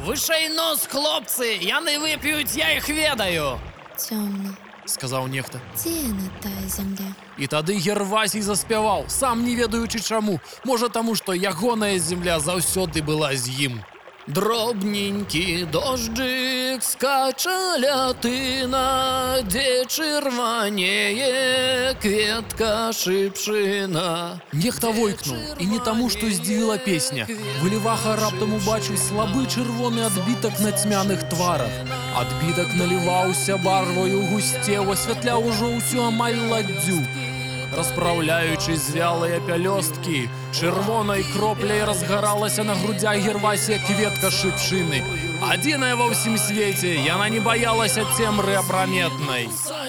Вишей нос, хлопці, яны вип'ють, я їх ведаю. Цёмна, сказаў нехта. дзе яна тая зямля? І тады Гервасій заспяваў, сам не ведаючы чаму. Можа таму, што ягоная земля заўсёды была з ім. Дробненькі дожджик скача лятына, дзе чырванее кветка шыпшына. Нехта войкнуў, і не таму, што здзівіла песня. Выліваха раптам убачыў слабы чырвоны адбітак на цьмяных тварах. Адбітак наліваўся барваю гусцеў, асвятляў ужо ўсю амаль ладдзю. Распраўляючы звялыя пялёсткі, чырвонай кропляй разгаралася на грудзях Гервасія кветка шыпшыны. Адзіная ва ўсім свеце, яна не баялася цемры апраметнай.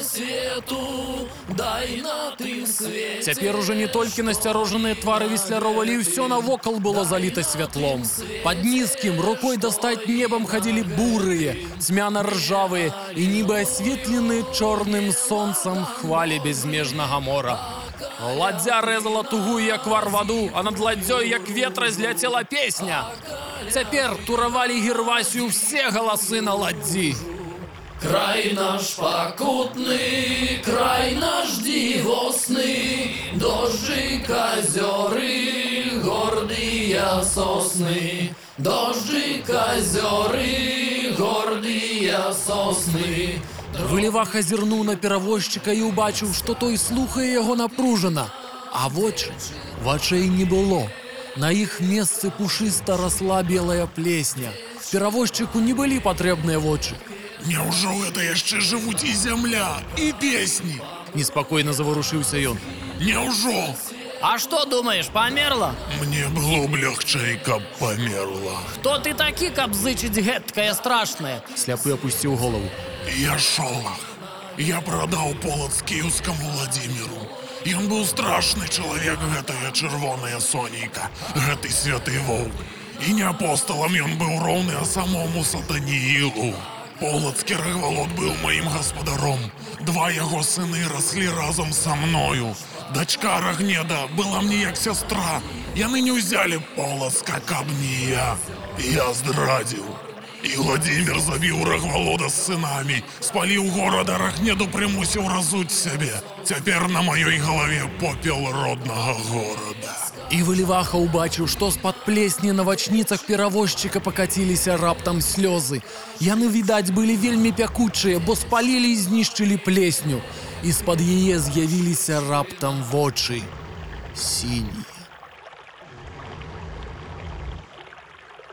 Цяпер ужо не толькі насцярожаныя твары весляроў, але ўсё навокал было заліта святлом. Пад нізкім, рукой дастаць небам хадзілі бурыя, цьмяна-ржавыя і нібы асветленыя чорным сонцам хвалі безмежнага мора. Ладдзя рэзала тугую, як вар ваду, а над ладдзёй, як ветра, зляцела песня. Цяпер туравалі Гервасію ўсе галасы на ладдзі. Край наш пакутны, край наш дзівосны, дожджик, азёры, гордыя сосны. Дожджик, азёры, гордыя сосны. Выліваха зірнуў на перавозчыка і ўбачыў, што той слухае яго напружана. А вачэй не было. На іх месцы пушыста расла белая плесня. Перавозчыку не былі патрэбныя вочы. Няўжо гэта яшчэ жывуць і зямля, і песні? Неспакойна заварушыўся ён. Няўжо? А што думаеш, памерла? Мне было б лягчэй, каб памерла. Хто ты такі, каб зычыць гэткае страшнае? Сляпы апусціў голову. Я шолах. Я прадаў полац кіеўскаму Владзіміру. Ён быў страшны чалавек, гэтая чырвоная сонейка, гэты святы воўк. І не апосталам ён быў роўны, а самому Сатаніілу. Полацкі Рэгвалод быў маім гаспадаром. Два яго сыны раслі разам са мною. Дачка Рагнеда была мне як сястра. Яны не ўзялі Полацка, каб не я. Я здрадзіў. І Владзімір забіў Рэгвалода з сынамі, спаліў горада, Рагнеду прымусіў разуць сябе. Цяпер на маёй галаве попел роднага горада. І Выліваха ўбачыў, што з-пад плесні на вачніцах перавозчыка пакаціліся раптам слёзы. Яны, відаць, былі вельмі пякучыя, бо спалілі і знішчылі плесню. І з-пад яе з'явіліся раптам вочы сінія.